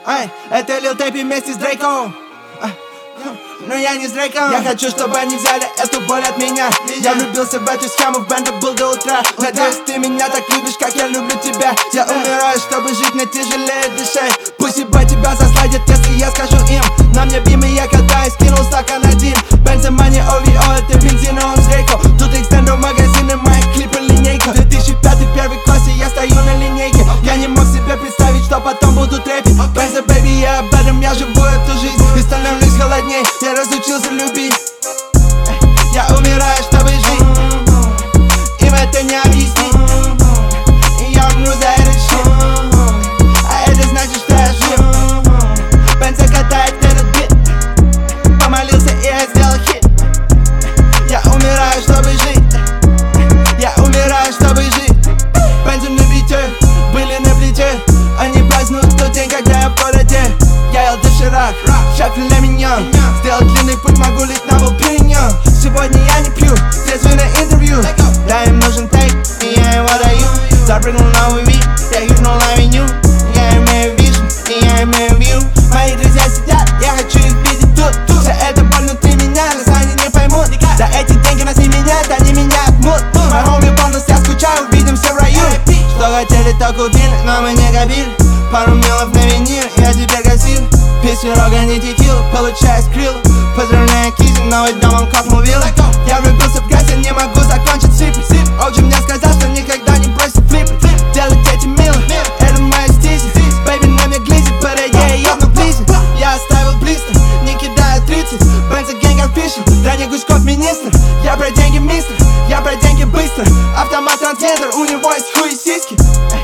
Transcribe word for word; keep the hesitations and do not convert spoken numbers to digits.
Ай, это Lil Tape вместе с Дрейком. Но я не с Дрейком. Я хочу, чтобы они взяли эту боль от меня. Я влюбился в эту схему, в бенда был до утра. Надеюсь, ты меня так любишь, как я люблю тебя. Я умираю, чтобы жить, но тяжелее дышать. Пусть ебать тебя засладят, если я скажу им. На мне бимы, я катаюсь, кинул стакан один. Бензомани, о ви о, это бензин, он с Дрейко. Тут экстенду магазины, мои клипы линейка. две тысячи пятый, первый класс, и я стою на линейке. Я не мог себе представить, что потом буду трэпить. Бенза, бэйби, я об этом, я живу эту жизнь. И становлюсь холодней, я разучился любить. Я умираю, чтобы жить. Им это не объяснить. И я умру за этот shit. А это значит, что я жив. Бенза катает этот бит. Помолился, и я сделал хит. Я умираю, чтобы жить. Я умираю, чтобы жить. Бенза на бите, были на плите. Они празднуют тот день, когда я в городе. Я ел доширак, шаг для меня. Сделал длинный путь, могу лить на волпиньон. Сегодня я не пью, трезвый на интервью. Да, им нужен тейк, и я им отдаю. Запрыгнул на уви, я гипнул на меню. Я имею вижн, и я имею вью. Мои друзья сидят, я хочу их видеть тут. Все это боль внутри меня, но они не поймут. За эти деньги нас не меняют, они меня отмут. Мой хоми бонус, я скучаю, увидимся в раю. Что хотели, то купили, но мы не копили. Пару милов на винил, я теперь гасил. Песню рога не текил, получаю скрилл. Поздравляю Кизи, новый дом он капнул вилл. Я влюбился в грязь, я не могу закончить сипы. Оджи мне сказал, что никогда не бросит флипы. Делать эти милы, это моя стизи. Бэйби на мне глизит, but я ебну близит. Я оставил блистер, не кидаю тридцать. Бенза гэнг офишл, ранний Гуськов министр. Я про деньги мистер, я про деньги быстро. Автомат трансгендер, у него есть хуй и сиськи.